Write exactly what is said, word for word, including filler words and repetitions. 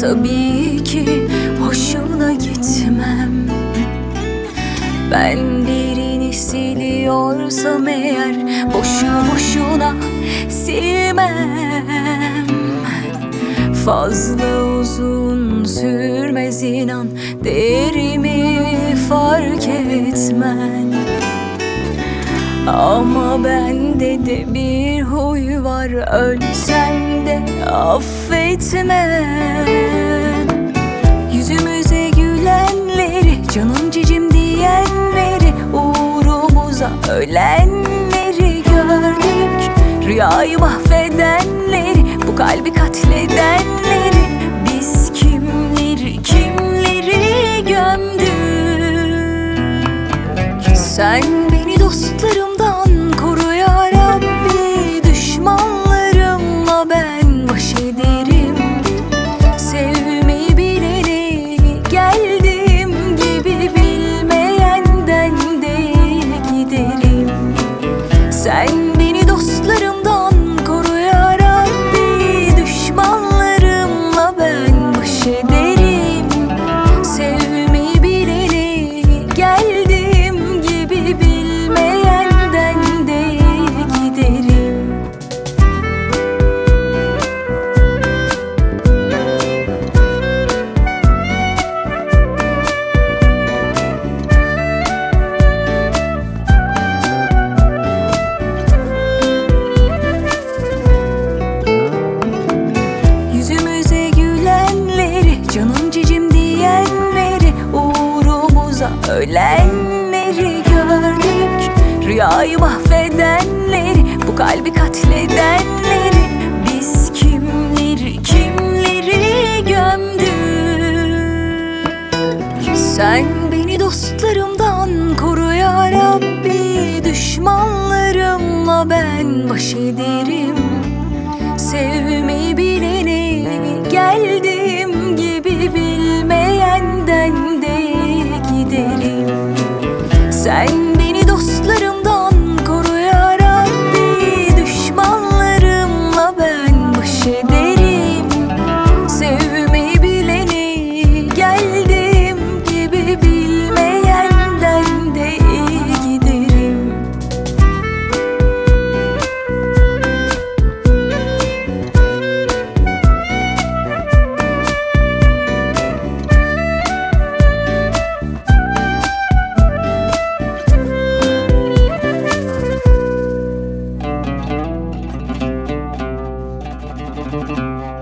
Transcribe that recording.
tabii ki hoşuna gitmem. Ben birini siliyorsam eğer boşu boşuna silmem. Fazla uzun sürmez inan, değerimi fark etmen. Ama bende de bir huy var, ölsem de affetmem. Yüzümüze gülenleri, canım cicim diyenleri, uğrumuza ölenleri gördük. Rüyayı mahvedenleri, bu kalbi katledenleri, biz kimleri kimleri gömdük. Sen beni dostlarımdan koru ya Rabbi, düşmanlarımla ben baş ederim. Sevmeyi bileni geldiğim gibi bilmeyenden de giderim. Sen beni dostlarımdan koru ya Rabbi, düşmanlarımla ben baş ederim. Sevmeyi bileni geldiğim gibi bilmeyenden de giderim. Yüzümüze gülenleri, canım cicim diyenleri, uğrumuza ölenleri gördük. Rüyayı mahvedenleri, bu kalbi katledenleri, biz kimleri kimleri gömdük. Sen beni dostlarımdan koru ya Rabbi, düşmanlarımla ben baş ederim. Sevmeyi bileni geldiğim gibi bilmeyenden de giderim. Sen beni dostlarımdan koru ya Rabbi, düşmanlarımla ben baş ederim. Sevmeyi bileni geldiğim gibi bilmeyenden de giderim. Thank you.